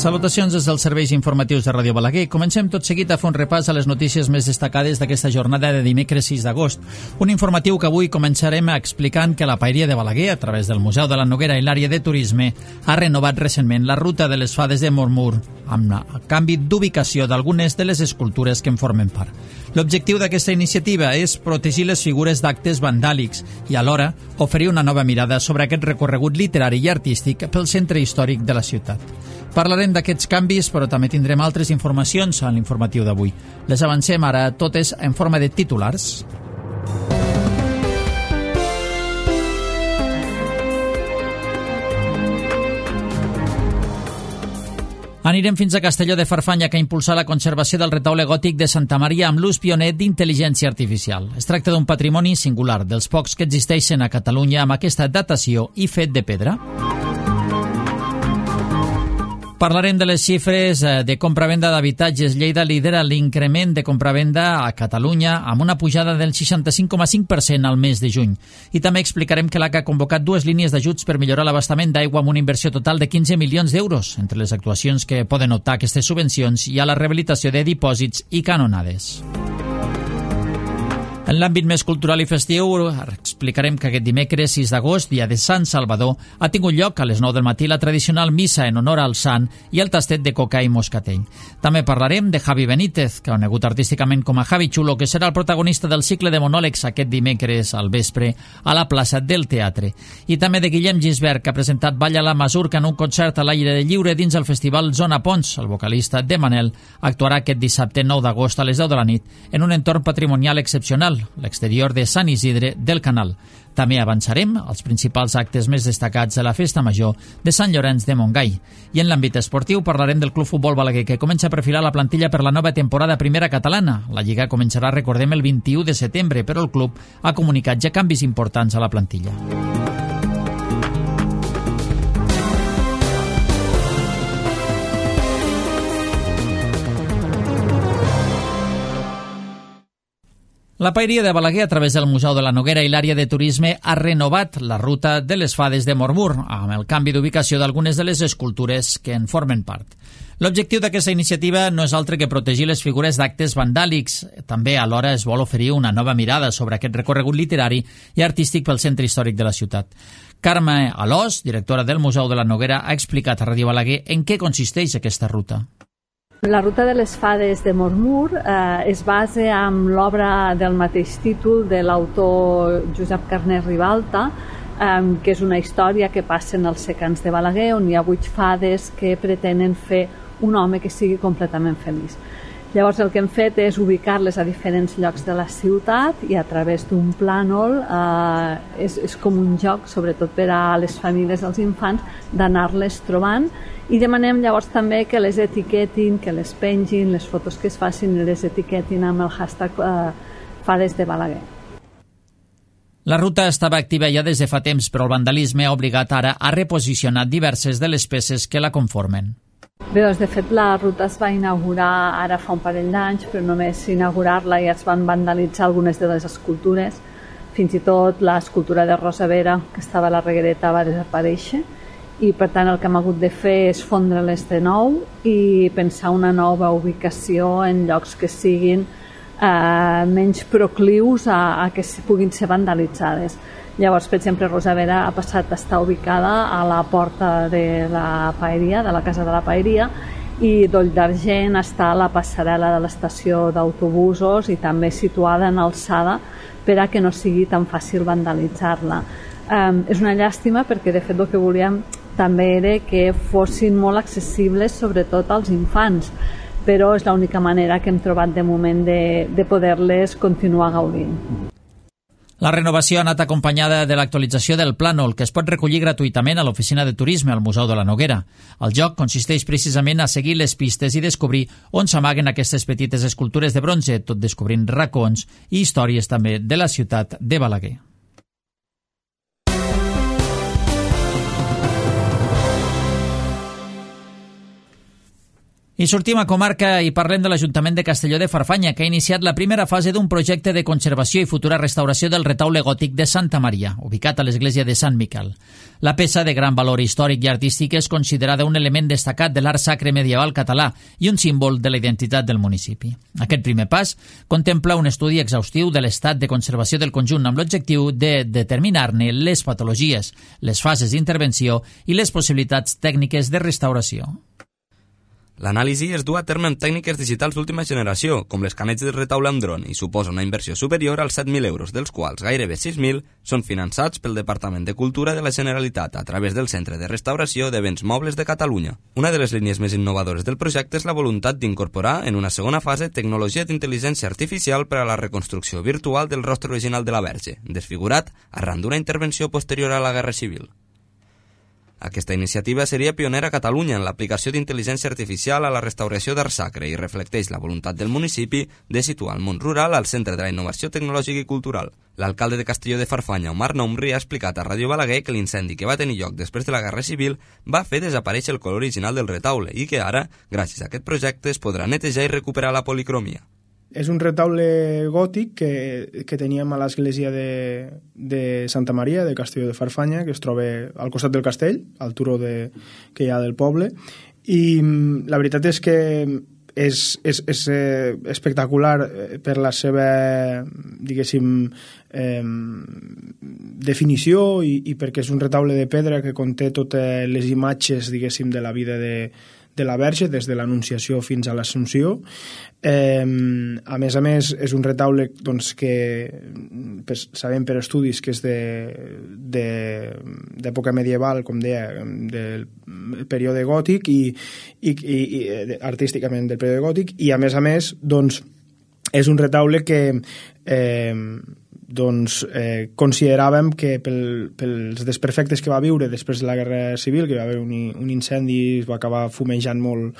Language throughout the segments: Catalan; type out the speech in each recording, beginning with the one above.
Salutacions des dels serveis informatius de Ràdio Balaguer. Comencem tot seguit a fer un repàs a les notícies més destacades d'aquesta jornada de dimecres 6 d'agost. Un informatiu que avui començarem explicant que la Paeria de Balaguer, a través del Museu de la Noguera i l'àrea de turisme, ha renovat recentment la ruta de les fades de Mormur, amb el canvi d'ubicació d'algunes de les escultures que en formen part. L'objectiu d'aquesta iniciativa és protegir les figures d'actes vandàlics i alhora oferir una nova mirada sobre aquest recorregut literari i artístic pel centre històric de la ciutat. Parlarem d'aquests canvis, però també tindrem altres informacions en l'informatiu d'avui. Les avancem ara totes en forma de titulars. Anirem fins a Castelló de Farfanya, que ha impulsat la conservació del retaule gòtic de Santa Maria amb l'ús pioner d'intel·ligència artificial. Es tracta d'un patrimoni singular, dels pocs que existeixen a Catalunya amb aquesta datació i fet de pedra. Parlarem de les xifres de compra-venda d'habitatges. Lleida lidera l'increment de compra-venda a Catalunya amb una pujada del 65,5% al mes de juny. I també explicarem que l'ACA ha convocat 2 línies d'ajuts per millorar l'abastament d'aigua amb una inversió total de 15 milions d'euros. Entre les actuacions que poden optar aquestes subvencions hi ha la rehabilitació de dipòsits i canonades. En l'àmbit més cultural i festiu, explicarem que aquest dimecres 6 d'agost, dia de Sant Salvador, ha tingut lloc a les 9 del matí la tradicional missa en honor al sant i el tastet de coca i moscatell. També parlarem de Javi Benítez, conegut artísticament com a Javi Chulo, que serà el protagonista del cicle de monòlegs aquest dimecres al vespre a la plaça del Teatre. I també de Guillem Gisbert, que ha presentat Balla la Masurca en un concert a l'aire lliure dins el festival Zona Pons. El vocalista de Manel actuarà aquest dissabte 9 d'agost a les 10 de la nit en un entorn patrimonial excepcional, l'exterior de Sant Isidre del Canal. També avançarem els principals actes més destacats de la Festa Major de Sant Llorenç de Montgai. I en l'àmbit esportiu parlarem del Club Futbol Balaguer, que comença a perfilar la plantilla per la nova temporada primera catalana. La Lliga començarà, recordem, el 21 de setembre, però el club ha comunicat ja canvis importants a la plantilla. La Paeria de Balaguer, a través del Museu de la Noguera i l'àrea de turisme, ha renovat la ruta de les fades de Mormur, amb el canvi d'ubicació d'algunes de les escultures que en formen part. L'objectiu d'aquesta iniciativa no és altre que protegir les figures d'actes vandàlics. També alhora es vol oferir una nova mirada sobre aquest recorregut literari i artístic pel centre històric de la ciutat. Carme Alòs, directora del Museu de la Noguera, ha explicat a Ràdio Balaguer en què consisteix aquesta ruta. La ruta de les fades de Mormur es basa en l'obra del mateix títol de l'autor Josep Carner Ribalta, que és una història que passa en els secans de Balaguer, on hi ha 8 fades que pretenen fer un home que sigui completament feliç. Llavors el que hem fet és ubicar-les a diferents llocs de la ciutat i a través d'un plànol és com un joc, sobretot per a les famílies i els infants, d'anar-les trobant, i demanem llavors també que les etiquetin, que les pengin, les fotos que es facin i les etiquetin amb el hashtag Fades de Balaguer. La ruta estava activa ja des de fa temps, però el vandalisme ha obligat ara a reposicionar diverses de les peces que la conformen. Bé, doncs de fet la ruta es va inaugurar ara fa un parell d'anys, però només inaugurar-la ja es van vandalitzar algunes de les escultures. Fins i tot l'escultura de Rosa Vera, que estava a la Reguereta, va desaparèixer, i per tant el que hem hagut de fer és fondre-les de nou i pensar una nova ubicació en llocs que siguin menys proclius a que puguin ser vandalitzades. Llavors, per exemple, Rosa Vera ha passat a estar ubicada a la porta de la Paeria, de la casa de la Paeria, i Doll d'Argent està a la passarel·la de l'estació d'autobusos i també situada en alçada per a que no sigui tan fàcil vandalitzar-la. És una llàstima perquè de fet el que volíem també era que fossin molt accessibles sobretot als infants, però és l'única manera que hem trobat de moment de poder-les continuar gaudint. La renovació ha anat acompanyada de l'actualització del plànol, que es pot recollir gratuïtament a l'oficina de turisme al Museu de la Noguera. El joc consisteix precisament a seguir les pistes i descobrir on s'amaguen aquestes petites escultures de bronze, tot descobrint racons i històries també de la ciutat de Balaguer. I sortim a comarca i parlem de l'Ajuntament de Castelló de Farfanya, que ha iniciat la primera fase d'un projecte de conservació i futura restauració del retaule gòtic de Santa Maria, ubicat a l'església de Sant Miquel. La peça, de gran valor històric i artístic, és considerada un element destacat de l'art sacre medieval català i un símbol de la identitat del municipi. Aquest primer pas contempla un estudi exhaustiu de l'estat de conservació del conjunt amb l'objectiu de determinar-ne les patologies, les fases d'intervenció i les possibilitats tècniques de restauració. L'anàlisi es du a terme amb tècniques digitals d'última generació, com l'escaneig del retaule amb dron, i suposa una inversió superior als 7.000 euros, dels quals gairebé 6.000 són finançats pel Departament de Cultura de la Generalitat a través del Centre de Restauració de Béns Mobles de Catalunya. Una de les línies més innovadores del projecte és la voluntat d'incorporar en una segona fase tecnologia d'intel·ligència artificial per a la reconstrucció virtual del rostre original de la Verge, desfigurat arran d'una intervenció posterior a la Guerra Civil. Aquesta iniciativa seria pionera a Catalunya en l'aplicació d'intel·ligència artificial a la restauració d'art sacre i reflecteix la voluntat del municipi de situar el món rural al centre de la innovació tecnològica i cultural. L'alcalde de Castelló de Farfanya, Omar Nomri, ha explicat a Ràdio Balaguer que l'incendi que va tenir lloc després de la Guerra Civil va fer desaparèixer el color original del retaule i que ara, gràcies a aquest projecte, es podrà netejar i recuperar la policromia. És un retaule gòtic que teníem a l'església de Santa Maria, de Castelló de Farfanya, que es troba al costat del castell, al turó que hi ha del poble, i la veritat és que és espectacular per la seva, diguéssim, definició i perquè és un retaule de pedra que conté totes les imatges, diguéssim, de la vida de la Verge, des de l'Anunciació fins a l'Assumpció. A més, és un retaule doncs, que sabem per estudis que és d'època medieval, com deia, del període gòtic i artísticament del període gòtic, i a més doncs, és un retaule que consideràvem que pels desperfectes que va viure després de la Guerra Civil, que va haver un incendi, es va acabar fumejant molt,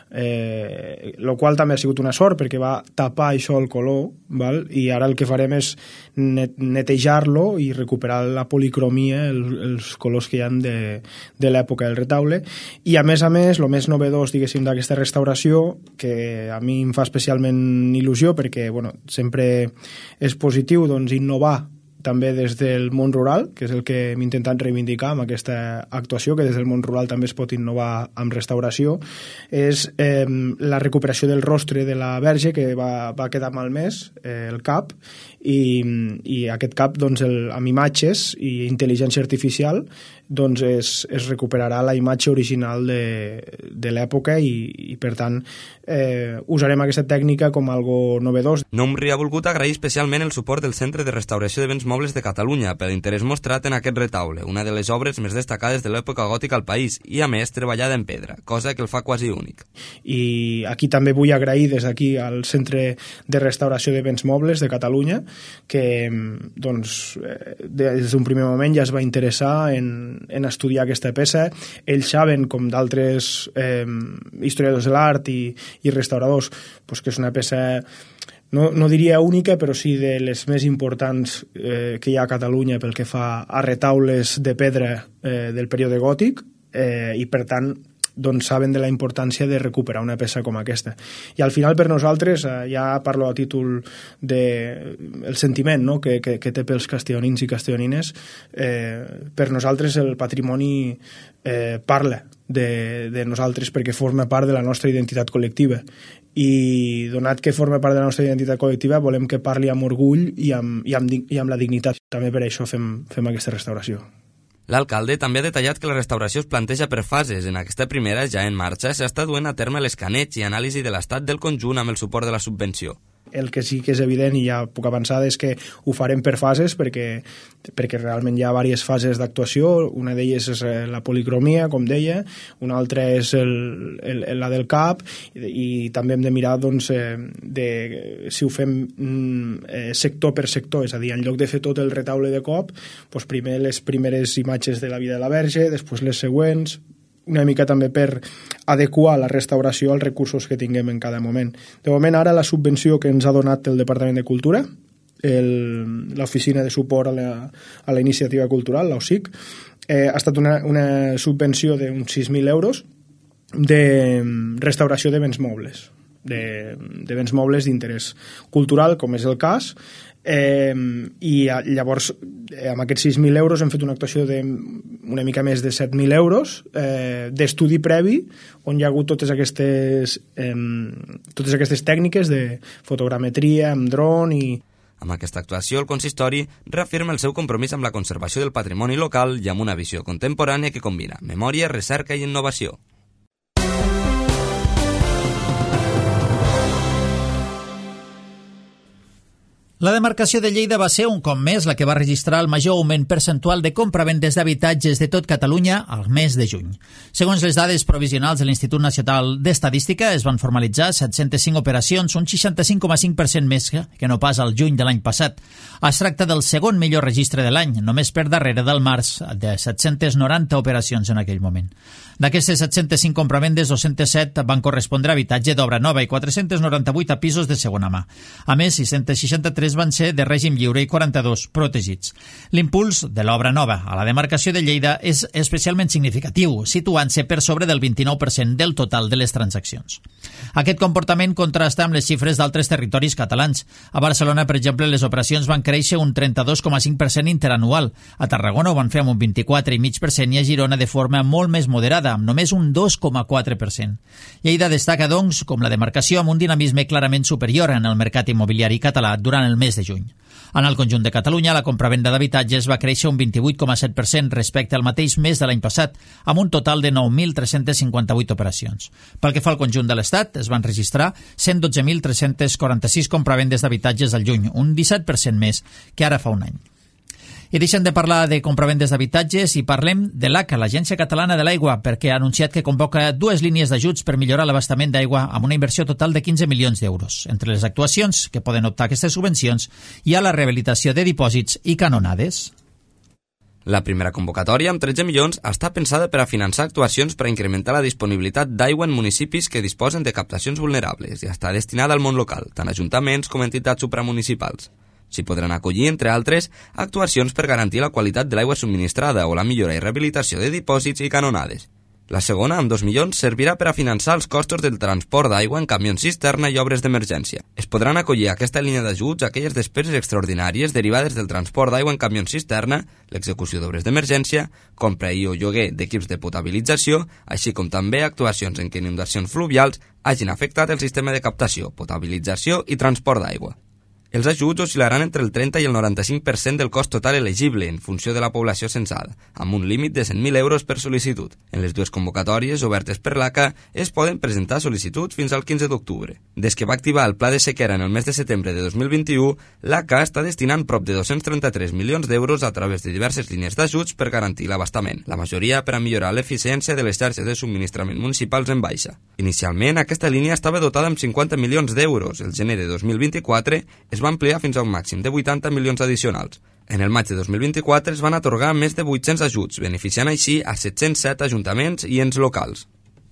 el qual també ha sigut una sort perquè va tapar això el color, val? I ara el que farem és netejar-lo i recuperar la policromia, els colors que hi ha de l'època del retaule. I a més, el més novedós, diguéssim, d'aquesta restauració, que a mi em fa especialment il·lusió perquè sempre és positiu innovar també des del món rural, que és el que hem intentat reivindicar amb aquesta actuació, que des del món rural també es pot innovar amb restauració, és la recuperació del rostre de la Verge, que va quedar malmès, el cap, i aquest cap, amb imatges i intel·ligència artificial, es recuperarà la imatge original de l'època i per tant, usarem aquesta tècnica com algo novedós. Nomri ha volgut agrair especialment el suport del Centre de Restauració de Béns Mobles de Catalunya per l'interès mostrat en aquest retaule, una de les obres més destacades de l'època gòtica al país i, a més, treballada en pedra, cosa que el fa quasi únic. I aquí també vull agrair des d'aquí al Centre de Restauració de Béns Mobles de Catalunya, que des d'un primer moment ja es va interessar en estudiar aquesta peça. Ells saben, com d'altres historiadors de l'art i restauradors, que és una peça no diria única, però sí de les més importants que hi ha a Catalunya pel que fa a retaules de pedra del període gòtic, i per tant saben de la importància de recuperar una peça com aquesta. I al final per nosaltres, ja parlo a títol del sentiment que té pels castellonins i castellonines, per nosaltres el patrimoni parla de nosaltres perquè forma part de la nostra identitat col·lectiva, i donat que forma part de la nostra identitat col·lectiva volem que parli amb orgull i amb la dignitat. També per això fem aquesta restauració. L'alcalde també ha detallat que la restauració es planteja per fases. En aquesta primera, ja en marxa, s'està duent a terme l'escaneig i anàlisi de l'estat del conjunt amb el suport de la subvenció. El que sí que és evident, i ja puc avançar, és que ho farem per fases perquè realment hi ha diverses fases d'actuació. Una d'elles és la policromia, com deia, una altra és la del cap, i també hem de mirar si ho fem sector per sector, és a dir, en lloc de fer tot el retaule de cop, primer les primeres imatges de la vida de la Verge, després les següents, una mica també per adequar la restauració als recursos que tinguem en cada moment. De moment, ara la subvenció que ens ha donat el Departament de Cultura, l'Oficina de Suport a la Iniciativa Cultural, l'OSIC, ha estat una subvenció d'uns 6.000 euros, de restauració de béns mobles, de béns mobles d'interès cultural, com és el cas, i llavors amb aquests 6.000 euros hem fet una actuació d'una mica més de 7.000 euros d'estudi previ on hi ha hagut totes aquestes tècniques de fotogrametria amb dron i... Amb aquesta actuació, el consistori reafirma el seu compromís amb la conservació del patrimoni local i amb una visió contemporània que combina memòria, recerca i innovació. La demarcació de Lleida va ser un cop més la que va registrar el major augment percentual de compravendes d'habitatges de tot Catalunya al mes de juny. Segons les dades provisionals de l'Institut Nacional d'Estadística, es van formalitzar 705 operacions, un 65,5% més que no pas al juny de l'any passat. Es tracta del segon millor registre de l'any, només per darrere del març, de 790 operacions en aquell moment. D'aquestes 705 compravendes, 207 van correspondre a habitatge d'obra nova i 498 a pisos de segona mà. A més, 663 van ser de règim lliure i 42 protegits. L'impuls de l'obra nova a la demarcació de Lleida és especialment significatiu, situant-se per sobre del 29% del total de les transaccions. Aquest comportament contrasta amb les xifres d'altres territoris catalans. A Barcelona, per exemple, les operacions van créixer un 32,5% interanual. A Tarragona ho van fer amb un 24,5% i a Girona de forma molt més moderada, amb només un 2,4%. Lleida destaca, doncs, com la demarcació amb un dinamisme clarament superior en el mercat immobiliari català durant el mes de juny. En el conjunt de Catalunya, la compravenda d'habitatges va créixer un 28,7% respecte al mateix mes de l'any passat, amb un total de 9.358 operacions. Pel que fa al conjunt de l'Estat, es van registrar 112.346 compravendes d'habitatges al juny, un 17% més que ara fa un any. I deixem de parlar de compravendes d'habitatges i parlem de l'ACA, l'Agència Catalana de l'Aigua, perquè ha anunciat que convoca 2 línies d'ajuts per millorar l'abastament d'aigua amb una inversió total de 15 milions d'euros. Entre les actuacions que poden optar aquestes subvencions hi ha la rehabilitació de dipòsits i canonades. La primera convocatòria, amb 13 milions, està pensada per a finançar actuacions per a incrementar la disponibilitat d'aigua en municipis que disposen de captacions vulnerables i està destinada al món local, tant ajuntaments com entitats supramunicipals. S'hi podran acollir, entre altres, actuacions per garantir la qualitat de l'aigua subministrada o la millora i rehabilitació de dipòsits i canonades. La segona, amb 2 milions, servirà per a finançar els costos del transport d'aigua en camions cisterna i obres d'emergència. Es podran acollir a aquesta línia d'ajuts aquelles despeses extraordinàries derivades del transport d'aigua en camions cisterna, l'execució d'obres d'emergència, compra i o lloguer d'equips de potabilització, així com també actuacions en què inundacions fluvials hagin afectat el sistema de captació, potabilització i transport d'aigua. Els ajuts oscil·laran entre el 30 i el 95% del cost total elegible en funció de la població censada, amb un límit de 100.000 euros per sol·licitud. En les dues convocatòries obertes per l'ACA es poden presentar sol·licituds fins al 15 d'octubre. Des que va activar el pla de sequera en el mes de setembre de 2021, l'ACA està destinant prop de 233 milions d'euros a través de diverses línies d'ajuts per garantir l'abastament, la majoria per a millorar l'eficiència de les xarxes de subministrament municipals en baixa. Inicialment, aquesta línia estava dotada amb 50 milions d'euros. El gener de 2024 es va ampliar fins a un màxim de 80 milions addicionals. En el maig de 2024 es van atorgar més de 800 ajuts, beneficiant així a 707 ajuntaments i ens locals.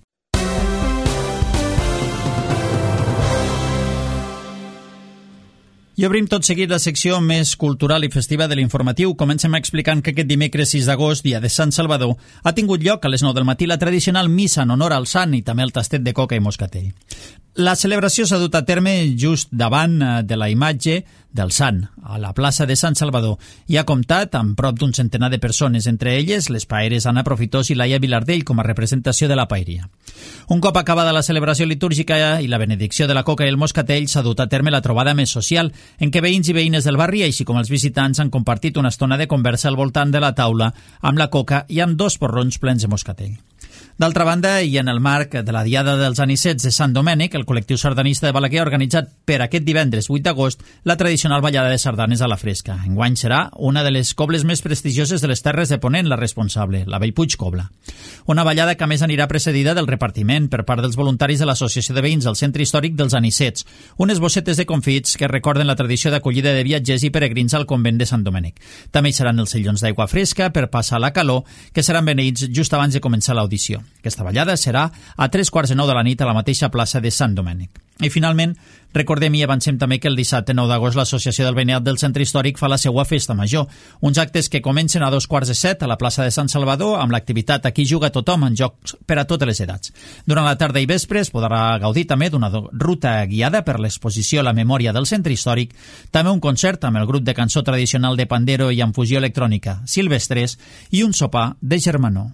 I obrim tot seguit la secció més cultural i festiva de l'informatiu. Comencem explicant que aquest dimecres 6 d'agost, dia de Sant Salvador, ha tingut lloc a les 9 del matí la tradicional missa en honor al sant i també el tastet de coca i moscatell. La celebració s'ha dut a terme just davant de la imatge del sant, a la plaça de Sant Salvador, i ha comptat amb prop d'un centenar de persones, entre elles les paeres Anna Profitós i Laia Vilardell com a representació de la paeria. Un cop acabada la celebració litúrgica i la benedicció de la coca i el moscatell, s'ha dut a terme la trobada més social, en què veïns i veïnes del barri, així com els visitants, han compartit una estona de conversa al voltant de la taula amb la coca i amb 2 porrons plens de moscatell. D'altra banda, i en el marc de la Diada dels Anicets de Sant Domènec, el col·lectiu sardanista de Balaguer ha organitzat per aquest divendres 8 d'agost la tradicional ballada de sardanes a la fresca. Enguany serà una de les cobles més prestigioses de les Terres de Ponent, la responsable, la Bellpuig Cobla. Una ballada que a més anirà precedida del repartiment per part dels voluntaris de l'Associació de Veïns del Centre Històric dels Anicets, unes bossetes de confits que recorden la tradició d'acollida de viatgers i peregrins al convent de Sant Domènec. També hi seran els sillons d'aigua fresca per passar la calor, que seran beneïts just abans de començar l'audició. Aquesta ballada serà a 3:45 de la nit a la mateixa plaça de Sant Domènec. I finalment, recordem i avancem també que el dissabte 9 d'agost l'Associació del Veïnat del Centre Històric fa la seva festa major, uns actes que comencen a 2:45 a la plaça de Sant Salvador amb l'activitat Aquí juga tothom en jocs per a totes les edats. Durant la tarda i vespre es podrà gaudir també d'una ruta guiada per l'exposició La memòria del Centre Històric, també un concert amb el grup de cançó tradicional de pandero i amb fusió electrònica Silvestres i un sopar de germanor.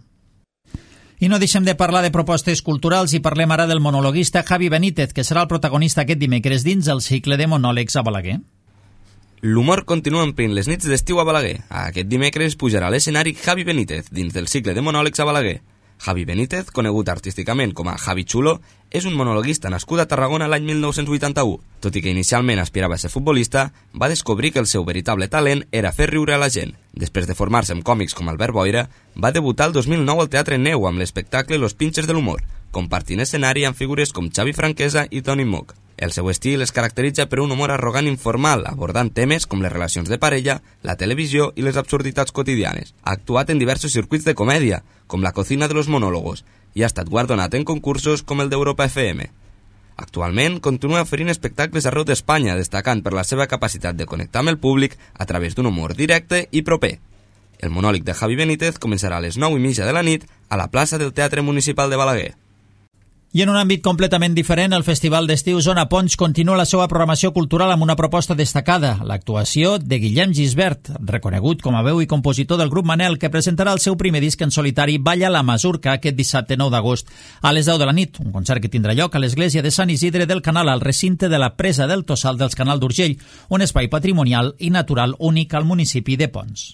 I no deixem de parlar de propostes culturals i parlem ara del monologuista Javi Benítez, que serà el protagonista aquest dimecres dins el cicle de monòlegs a Balaguer. L'humor continua omplint les nits d'estiu a Balaguer. Aquest dimecres pujarà a l'escenari Javi Benítez dins del cicle de monòlegs a Balaguer. Javi Benítez, conegut artísticament com a Javi Chulo, és un monologuista nascut a Tarragona l'any 1981. Tot i que inicialment aspirava a ser futbolista, va descobrir que el seu veritable talent era fer riure a la gent. Després de formar-se amb còmics com Albert Boira, va debutar el 2009 al Teatre Neu amb l'espectacle Los Pinches de l'Humor, compartint escenari amb figures com Xavi Franquesa i Toni Mock. El seu estil es caracteritza per un humor arrogant informal, abordant temes com les relacions de parella, la televisió i les absurditats quotidianes. Ha actuat en diversos circuits de comèdia, com La cocina de los monólogos, i ha estat guardonat en concursos com el d'Europa FM. Actualment continua oferint espectacles arreu d'Espanya, destacant per la seva capacitat de connectar amb el públic a través d'un humor directe i proper. El monòleg de Javi Benítez començarà a les 9:30 de la nit a la plaça del Teatre Municipal de Balaguer. I en un àmbit completament diferent, el Festival d'Estiu Zona Ponts continua la seva programació cultural amb una proposta destacada, l'actuació de Guillem Gisbert, reconegut com a veu i compositor del grup Manel, que presentarà el seu primer disc en solitari Balla la Masurca aquest dissabte 9 d'agost a les 10 de la nit, un concert que tindrà lloc a l'església de Sant Isidre del Canal, al recinte de la presa del Tossal dels Canal d'Urgell, un espai patrimonial i natural únic al municipi de Ponts.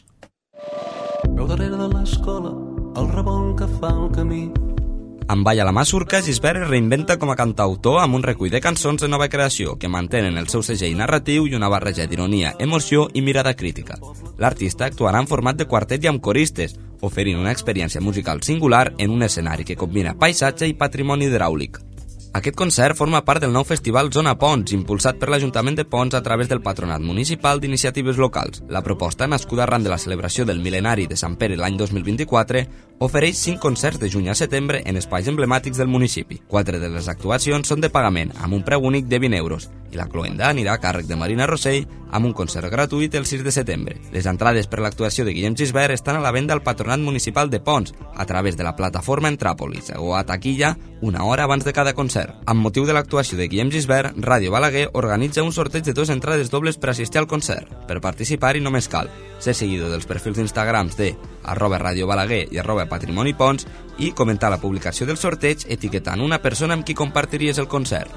Veu darrere de l'escola el revolt que fa el camí. Amb Balla la Masurca, Gisbert es reinventa com a cantautor amb un recull de cançons de nova creació que mantenen el seu segell narratiu i una barreja d'ironia, emoció i mirada crítica. L'artista actuarà en format de quartet i amb coristes, oferint una experiència musical singular en un escenari que combina paisatge i patrimoni hidràulic. Aquest concert forma part del nou festival Zona Ponts, impulsat per l'Ajuntament de Ponts a través del Patronat Municipal d'Iniciatives Locals. La proposta, nascuda arran de la celebració del mil·lenari de Sant Pere l'any 2024, ofereix 5 concerts de juny a setembre en espais emblemàtics del municipi. 4 de les actuacions són de pagament, amb un preu únic de 20 euros, i la cloenda anirà a càrrec de Marina Rossell amb un concert gratuït el 6 de setembre. Les entrades per l'actuació de Guillem Gisbert estan a la venda al Patronat Municipal de Ponts a través de la plataforma Entràpolis o a taquilla una hora abans de cada concert. Amb motiu de l'actuació de Guillem Gisbert, Ràdio Balaguer organitza un sorteig de 2 entrades dobles per assistir al concert. Per participar-hi només cal ser seguidor dels perfils d'Instagrams de @radiobalaguer i @patrimonipons i comentar la publicació del sorteig etiquetant una persona amb qui compartiries el concert.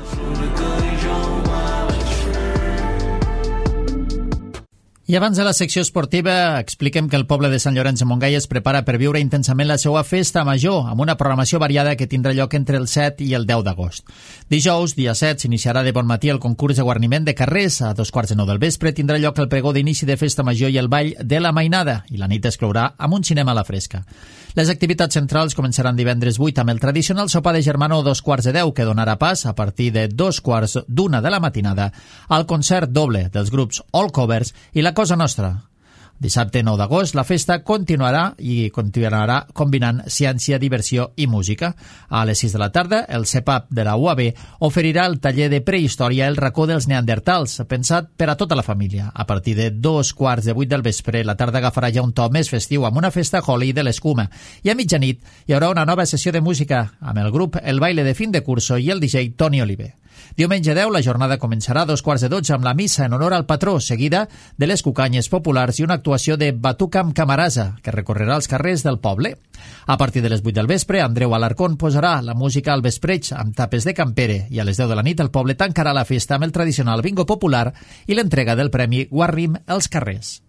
I abans de la secció esportiva, expliquem que el poble de Sant Llorenç de Montgai es prepara per viure intensament la seva festa major, amb una programació variada que tindrà lloc entre el 7 i el 10 d'agost. Dijous, dia 7, s'iniciarà de bon matí el concurs de guarniment de carrers. A 2:15 del vespre tindrà lloc el pregó d'inici de festa major i el ball de la mainada, i la nit es clourà amb un cinema a la fresca. Les activitats centrals començaran divendres 8 amb el tradicional sopar de germanor 2:15, que donarà pas, a partir de 2:45 de la matinada, al concert doble dels grups All Covers i La Cosa Nostra. Dissabte 9 d'agost la festa continuarà combinant ciència, diversió i música. A les 6 de la tarda, el CEPAP de la UAB oferirà el taller de prehistòria El racó dels neandertals, pensat per a tota la família. A partir de 2:15 del vespre, la tarda agafarà ja un to més festiu amb una festa Holi de l'escuma. I a mitjanit hi haurà una nova sessió de música amb el grup El Baile de Fin de Curso i el DJ Toni Oliver. Diumenge 10 la jornada començarà a 2:15 amb la missa en honor al patró, seguida de les cucanyes populars i una actuació de Batuca amb Camarasa, que recorrerà els carrers del poble. A partir de les 8 del vespre, Andreu Alarcón posarà la música al vespreig amb tapes de campere i a les 10 de la nit el poble tancarà la festa amb el tradicional bingo popular i l'entrega del premi Guarrim als carrers.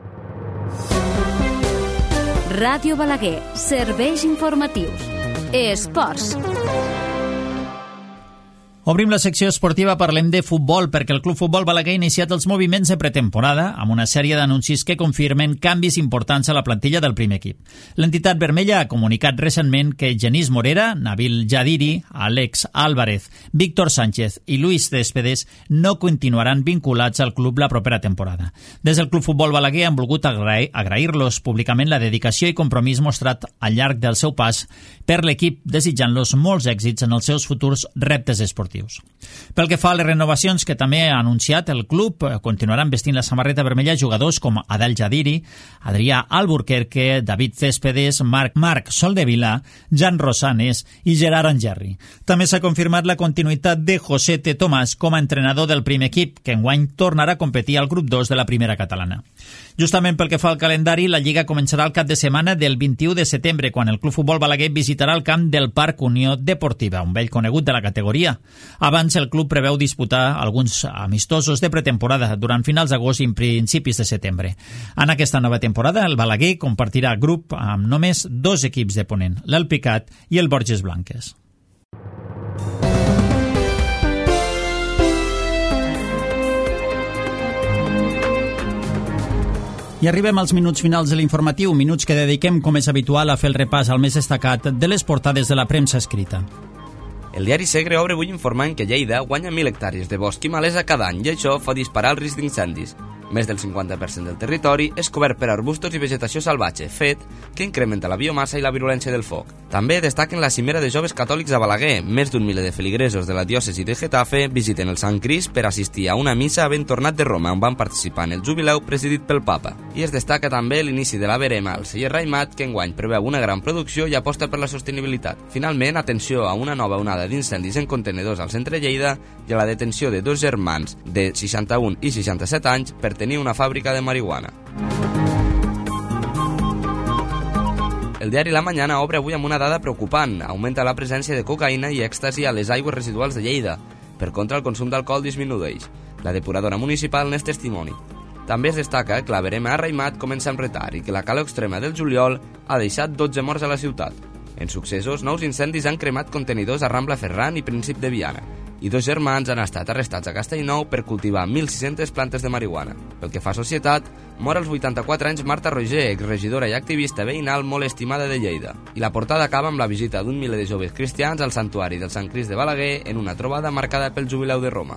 Ràdio Balaguer, serveis informatius. Esports. Obrim la secció esportiva, parlem de futbol, perquè el Club Futbol Balaguer ha iniciat els moviments de pretemporada amb una sèrie d'anuncis que confirmen canvis importants a la plantilla del primer equip. L'entitat vermella ha comunicat recentment que Genís Morera, Nabil Jadiri, Alex Álvarez, Víctor Sánchez i Luis Céspedes no continuaran vinculats al club la propera temporada. Des del Club Futbol Balaguer han volgut agrair-los públicament la dedicació i compromís mostrat al llarg del seu pas per l'equip, desitjant-los molts èxits en els seus futurs reptes esportius. Pel que fa a les renovacions que també ha anunciat el club, continuaran vestint la samarreta vermella jugadors com Adel Jadiri, Adrià Alburquerque, David Céspedes, Marc Soldevila, Jan Rosanes i Gerard Angerri. També s'ha confirmat la continuïtat de José T. Tomàs com a entrenador del primer equip, que enguany tornarà a competir al grup 2 de la primera catalana. Justament pel que fa al calendari, la Lliga començarà el cap de setmana del 21 de setembre, quan el Club Futbol Balaguer visitarà el camp del Parc Unió Deportiva, un vell conegut de la categoria. Abans, el club preveu disputar alguns amistosos de pretemporada durant finals d'agost i principis de setembre. En aquesta nova temporada, el Balaguer compartirà grup amb només 2 equips de Ponent, l'Alpicat i el Borges Blanques. I arribem als minuts finals de l'informatiu, minuts que dediquem, com és habitual, a fer el repàs al més destacat de les portades de la premsa escrita. El diari Segre obre avui informant que Lleida guanya 1.000 hectàrees de bosc i malesa cada any i això fa disparar el risc d'incendis. Més del 50% del territori és cobert per arbustos i vegetació salvatge, fet que incrementa la biomassa i la virulència del foc. També destaquen la cimera de joves catòlics a Balaguer. Més d'un miler de feligresos de la diòcesi de Getafe visiten el Sant Crist per assistir a una missa havent tornat de Roma, on van participar en el jubileu presidit pel papa. I es destaca també l'inici de la verema al celler Raimat, que enguany preveu una gran producció i aposta per la sostenibilitat. Finalment, atenció a una nova onada d'incendis en contenedors al centre Lleida i a la detenció de 2 germans de 61 i 67 anys per tenir una fàbrica de marihuana. El diari La Mañana obre avui amb una dada preocupant. Augmenta la presència de cocaïna i èxtasi a les aigües residuals de Lleida. Per contra, el consum d'alcohol disminueix. La depuradora municipal n'és testimoni. També es destaca que la verema a Raimat comença amb retard i que la calor extrema del juliol ha deixat 12 morts a la ciutat. En successos, nous incendis han cremat contenidors a Rambla Ferran i Príncip de Viana, i 2 germans han estat arrestats a Castellnou per cultivar 1.600 plantes de marihuana. Pel que fa a societat, mor als 84 anys Marta Roger, exregidora i activista veïnal molt estimada de Lleida. I la portada acaba amb la visita d'un miler de joves cristians al santuari del Sant Crist de Balaguer en una trobada marcada pel jubileu de Roma.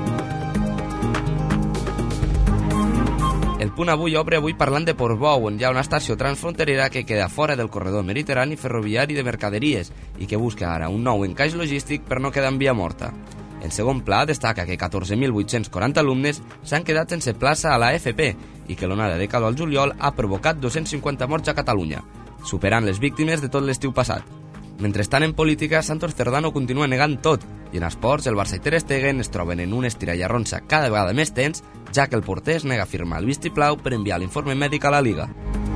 El Punt Avui obre avui parlant de Portbou, on hi ha una estació transfronterera que queda fora del corredor mediterrani ferroviari de mercaderies i que busca ara un nou encaix logístic per no quedar en via morta. En segon pla destaca que 14.840 alumnes s'han quedat sense plaça a la FP i que l'onada de calor al juliol ha provocat 250 morts a Catalunya, superant les víctimes de tot l'estiu passat. Mentrestant, en política, Santos Cerdano continua negant tot i en esports el Barça i Ter Stegen es troben en un estira i arronsa cada vegada més tens, ja que el porter es nega a firmar el vistiplau per enviar l'informe mèdic a la Liga.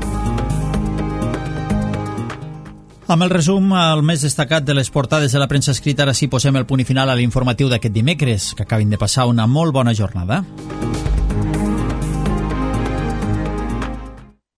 Amb el resum, el més destacat de les portades de la premsa escrita, ara sí posem el punt final a l'informatiu d'aquest dimecres, que acabin de passar una molt bona jornada.